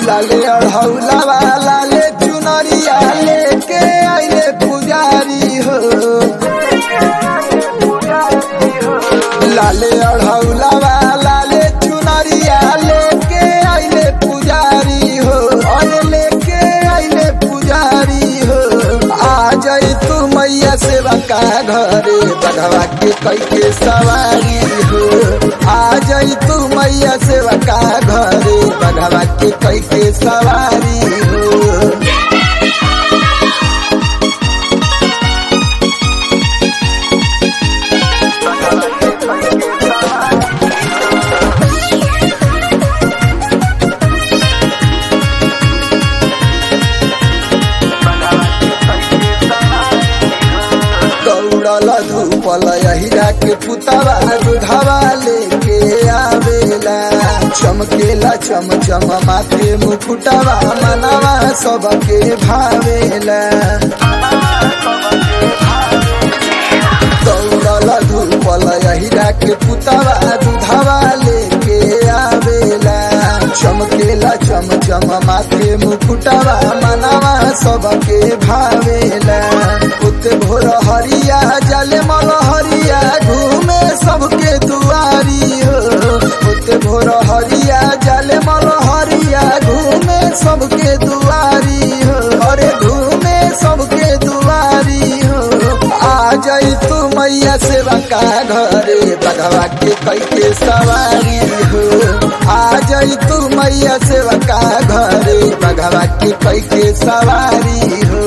लाले अढ़ौलावा लाले चुनरिया लेके आइले पुजारी हो। लाले अढ़ौलावा लाले चुनरिया लेके आइले पुजारी हो। और लेके आइले पुजारी हो। आ जाई तू मैया सेवा का घरे बघवा के कई के सवारी हो। आ जाई तू मैया सेवा का घरे बघवा के कई के सवारी हो। दौड़ल धूपल हीरा के पुतवा दूधवा लेके आवेला। चमकेला चम चम माथे मुकुटवा मनवा सबके भावेला। दौड़ल धूपल हीरा के पुतवा दूधवा लेके आवेला। चमकेला चम चम माथे मुकुटवा मनवा सबके भावेला। उते भोर हरिया जले मल हरिया घूमे सबके दुआरी हो। उते भोर हरिया जले मल हरिया घूमे सबके दुआरी हो। अरे घूमे सबके दुआरी हो। आ जाई तू मैया सेवा का घरे बघवा के कई के सवारी हो। आ जाई तू मैया सेवा का घरे बघवा के कई के सवारी हो।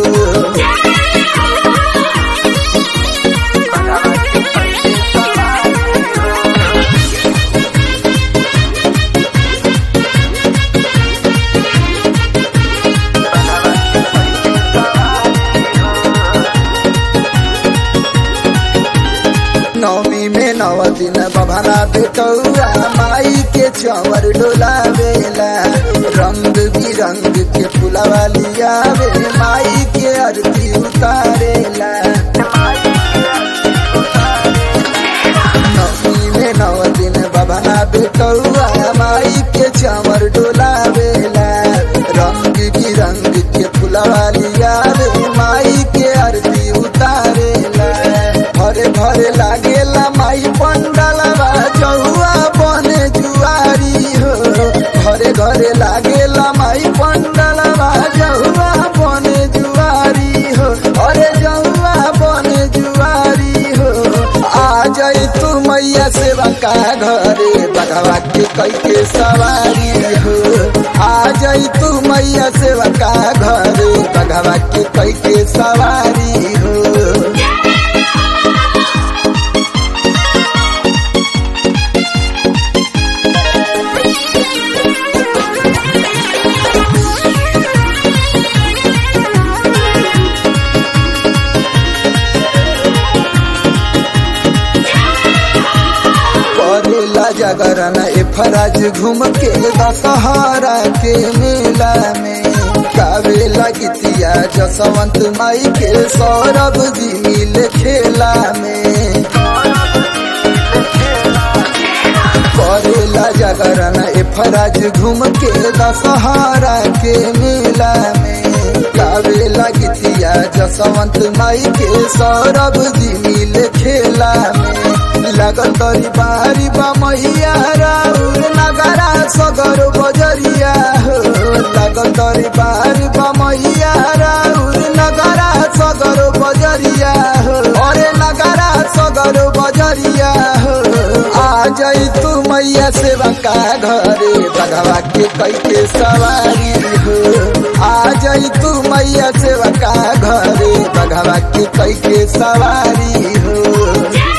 नवमी में 9 दिन बभना बेटौआ माई के चंवर डोलावेला। रंग बिरंग के फुलवा लियावे माई के आरती उतारेला। नवमी में 9 दिन बभना बेटौआ माई के चंवर डोलावेला। रंग बिरंग के फुलवा लियावे माई के आरती उतारेला। घरे घरे लागेला माई पंडालवा जहुआ बने जुआरी हो। घरे घरे लागेला माई पंडालवा जहुआ बने जुआरी हो। अरे जहुआ बने जुआरी हो। आ जाई तू मैया सेवा का घरे बघवा के कई के सवारी हो। आ जाई तू मैया सेवा का घरे बघवा के कई के सवारी हो। करेला जागरण फराज घूम के दशहरा के मेला में। गावेला गीतिया जसवंत माई के सौरभ जी मिल खेला में। करेला जागरण फराज घूम के दशहरा के मेला में। गावेला गीतिया जसवंत माई के सौरभ जी मिल खेला में। लगन तरी बारी बा मैया राउर नगरा सगर बजरिया हो। लगन तरी बारी बा मैया राउर नगरा सगर बजरिया हो। अरे नगरा सगर बजरिया हो। आ जाई तू मैया सेवा का घरे बघवा के कई के सवारी हो। आ जाई तू मैया सेवा का घरे बघवा के कई के सवारी हो।